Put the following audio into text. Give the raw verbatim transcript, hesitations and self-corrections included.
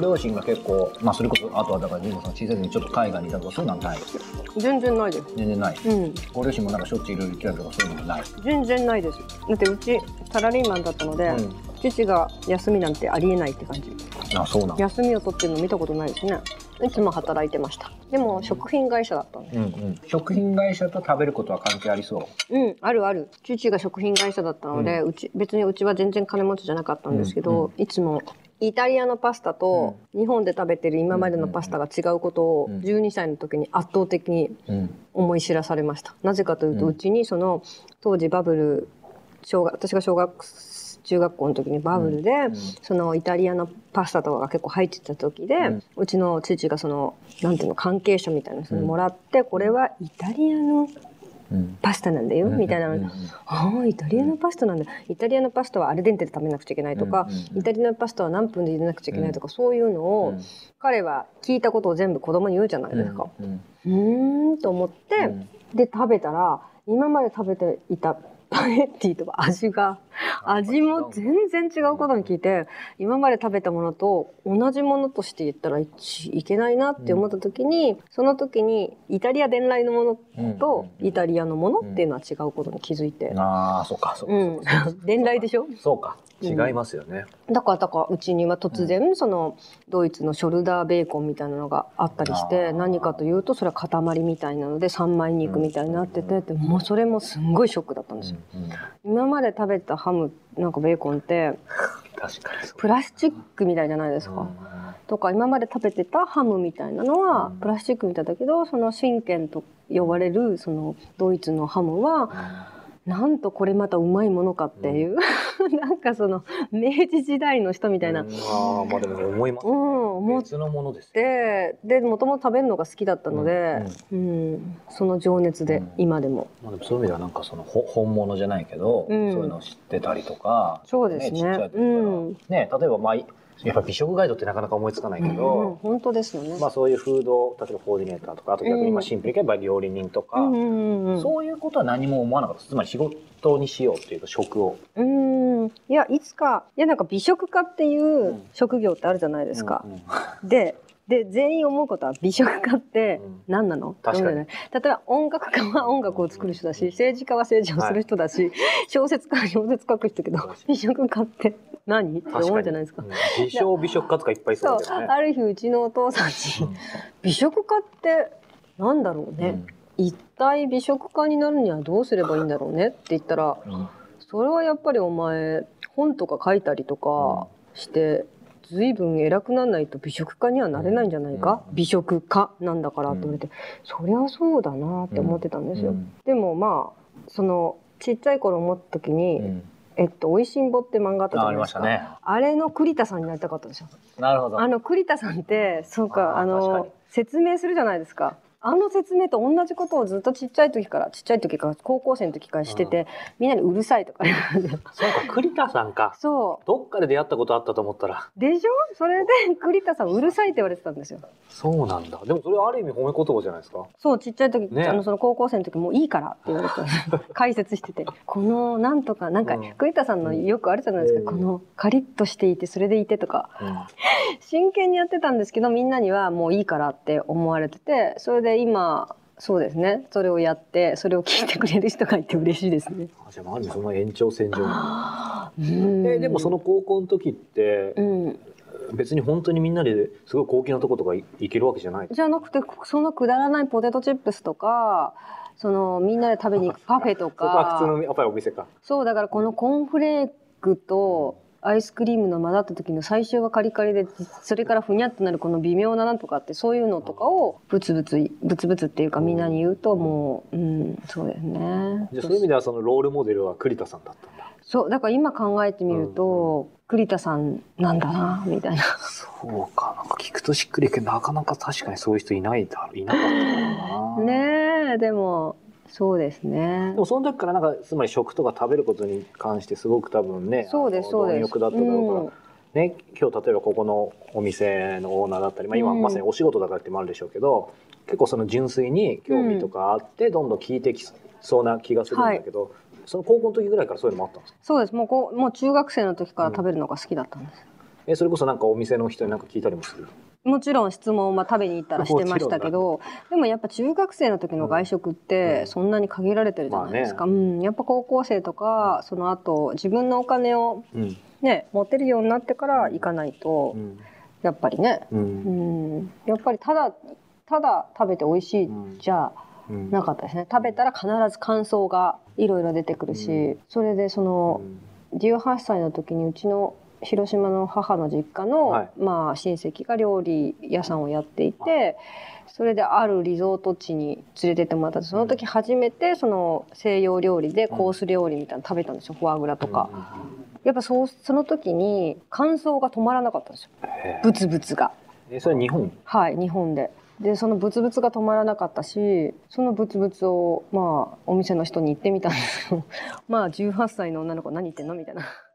両親が結構、まあそれこそあとはだからジュンさん小さい時にちょっと海外にいたとかそういうのはない？ 全然ないです。 全然ない。 うん。 ご両親もなんかしょっちゅういろいろ行ってたとかそういうのもない？ 全然ないです。だってうちサラリーマンだったので、うん、父が休みなんてありえないって感じ。 あ、そうなん。 休みを取ってるの見たことないですね。いつも働いてました。でも食品会社だったんで、 うんうん、食品会社と食べることは関係ありそう？ うん、あるある。父が食品会社だったので、うん、うち別にうちは全然金持ちじゃなかったんですけど、うんうん、いつもイタリアのパスタと日本で食べてる今までのパスタが違うことをじゅうにさいの時に圧倒的に思い知らされました。なぜかというと、うちにその当時バブル、小学私が小学中学校の時にバブルで、うん、そのイタリアのパスタとかが結構入ってた時で、うん、うちの父がそのなんていうの関係者みたいなのをもらって、うん、これはイタリアのパスタなんだよ、うん、みたいなの、うん、ああイタリアのパスタなんだ、イタリアのパスタはアルデンテで食べなくちゃいけないとか、うん、イタリアのパスタは何分で茹でなくちゃいけないとか、うん、そういうのを、うん、彼は聞いたことを全部子供に言うじゃないですか。うん、うーんと思って、うん、で食べたら今まで食べていたスパゲッティとか味が味も全然違うことに聞いて、今まで食べたものと同じものとして言ったらいけないなって思った時に、その時にイタリア伝来のものとイタリアのものっていうのは違うことに気づいて、 ああそうかそうかそうか、 うん、伝来でしょ。 そうか違いますよね、 うん、だからだからうちには突然そのドイツのショルダーベーコンみたいなのがあったりして、何かというとそれは塊みたいなので三枚肉みたいになってて、ってもうそれもすんごいショックだったんですよ、うんうん、今まで食べたハムなんかベーコンって確かにプラスチックみたいじゃないですか、うん、とか今まで食べてたハムみたいなのはプラスチックみたいだけど、そのシンケンと呼ばれるそのドイツのハムは、うん、なんとこれまたうまいものかっていう、うん、なんかその明治時代の人みたいな、うん、 あまあでも思いますね、うん、別のものですね。でもともと食べるのが好きだったので、うんうん、その情熱で今でも、 うんまあ、でもそういう意味ではなんかその本物じゃないけど、うん、そういうのを知ってたりとか、 そうですね、ちっちゃい時から、うん、 ね、例えばまあやっぱ美食ガイドってなかなか思いつかないけど、 うん、本当ですよね。 まあそういうフード例えばコーディネーターとか、あと逆にまあシンプルに言えば料理人とか、うんうんうん、そういうことは何も思わなかった。つまり仕事にしようっていうか食を。 うんいやいつかいやなんか美食家っていう職業ってあるじゃないですか。うんうん、でで全員思うことは美食家って何なの、うん、 確かに。例えば音楽家は音楽を作る人だし、政治家は政治をする人だし、はい、小説家は小説書く人だけど美食家って何って思うじゃないですか。 自称美食家とかいっぱいいそうだけどね。 そうある日うちのお父さんに、うん、美食家ってなんだろうね、うん、一体美食家になるにはどうすればいいんだろうねって言ったら、うん、それはやっぱりお前本とか書いたりとかして、うん、随分偉くならないと美食家にはなれないんじゃないか、うん、美食家なんだからって言われて、うん、そりゃそうだなって思ってたんですよ、うん、でもまあそのちっちゃい頃思った時に、うんえっと、おいしんぼって漫画あったじゃないですか。 あ, あ, ね、あれの栗田さんになりたかったんですよ。 なるほど。 あの栗田さんってそうか、ああの説明するじゃないですか。あの説明と同じことをずっとちっちゃい時からちっちゃい時から高校生の時からしてて、うん、みんなにうるさいとかそうか栗田さんか。そうどっかで出会ったことあったと思ったらでしょ。それで栗田さんうるさいって言われてたんですよ。 そうなんだ。でもそれはある意味褒め言葉じゃないですか。 そうちっちゃい時、ね、あのその高校生の時もういいからって言われて解説しててこのなんとかなんか、うん、栗田さんのよくあるじゃないですか、うん、このカリッとしていてそれでいてとか、うん、真剣にやってたんですけどみんなにはもういいからって思われてて、それで今そうですねそれをやってそれを聞いてくれる人がいて嬉しいですね。 あじゃあある意味その延長線上にえでもその高校の時って、うん別に本当にみんなですごい高級なとことか行けるわけじゃないじゃなくて、そのくだらないポテトチップスとかそのみんなで食べに行くパフェとかそこは普通のやっぱりお店か。 そうだからこのコーンフレークとアイスクリームの混ざった時の最初はカリカリでそれからふにゃっとなるこの微妙ななんとかってそういうのとかをブツブツブツブツっていうかみんなに言うともう、うん、そうですね。 じゃあそういう意味ではそのロールモデルは栗田さんだったんだ。 そうだから今考えてみると、うんうん、栗田さんなんだなみたいな。 そうかなんか聞くとしっくりけどなかなか確かにそういう人いないだいなかったかな。 ねえでもそうですね。 でもその時からなんかつまり食とか食べることに関してすごく多分ねそうですそうです貪欲だっただろうから、うんね、今日例えばここのお店のオーナーだったり、まあ、今まさにお仕事だからってもあるでしょうけど、うん、結構その純粋に興味とかあってどんどん聞いてきそうな気がするんだけど、はい、その高校の時ぐらいからそういうのもあったんですか。 そうですもうこうもう中学生の時から食べるのが好きだったんです、 うんえそれこそなんかお店の人になんか聞いたりもする？ もちろん質問は食べに行ったらしてましたけど、でもやっぱ中学生の時の外食ってそんなに限られてるじゃないですか、うん、やっぱ高校生とかその後自分のお金をね、持てるようになってから行かないと、やっぱりね、うん、やっぱりただただ食べて美味しいじゃなかったですね。食べたら必ず感想がいろいろ出てくるし、それでそのじゅうはっさいの時にうちの広島の母の実家の、はい、まあ親戚が料理屋さんをやっていて、それであるリゾート地に連れてってもらった。その時初めてその西洋料理でコース料理みたいなの食べたんですよ、フォアグラとか。やっぱそうその時に感想が止まらなかったんですよ、ブツブツが。 えそれ日本？ はい、日本で。でそのブツブツが止まらなかったし、そのブツブツをまあお店の人に言ってみたんですけどまあじゅうはっさいの女の子何言ってんのみたいな